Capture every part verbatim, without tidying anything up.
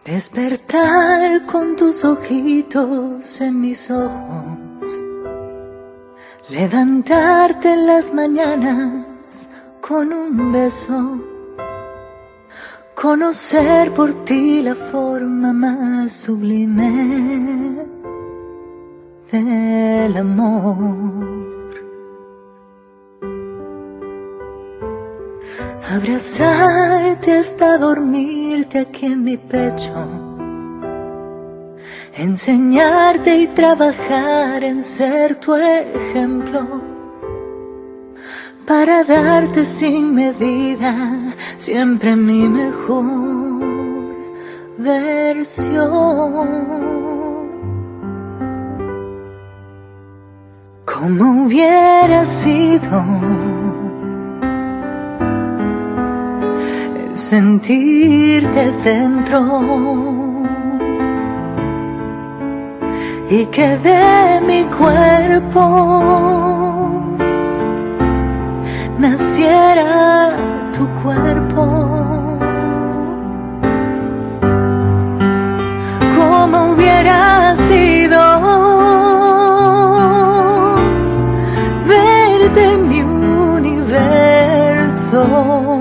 Despertar con tus ojitos en mis ojos, levantarte en las mañanas con un beso, conocer por ti la forma más sublime del amor. Abrazarte hasta dormirte aquí en mi pecho, enseñarte y trabajar en ser tu ejemplo, para darte sin medida siempre mi mejor versión. ¿Cómo hubiera sido sentirte dentro y que de mi cuerpo naciera tu cuerpo? ¿Cómo hubiera sido verte en mi universo?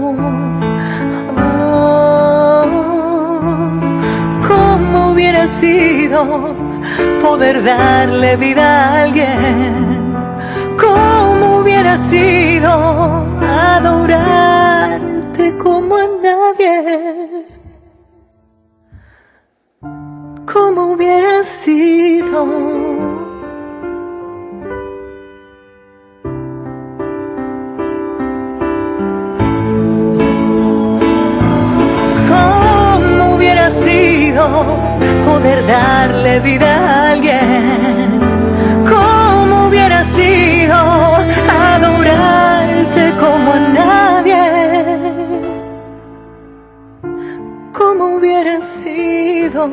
Sido poder darle vida a alguien. ¿Cómo hubiera sido adorarte como a nadie? ¿Cómo hubiera sido poder darle vida a alguien? ¿Cómo hubiera sido adorarte como a nadie? ¿Cómo hubiera sido?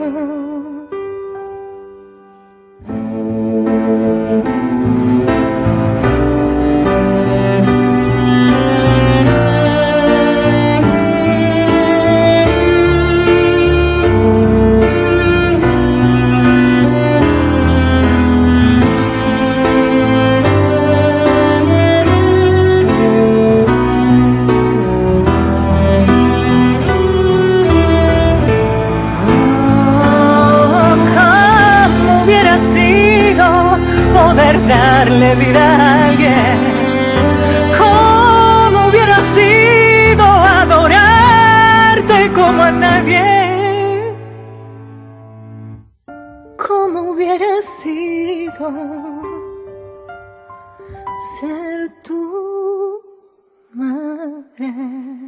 Poder darle vida a alguien. ¿Cómo hubiera sido adorarte como a nadie? ¿Cómo hubiera sido ser tu madre?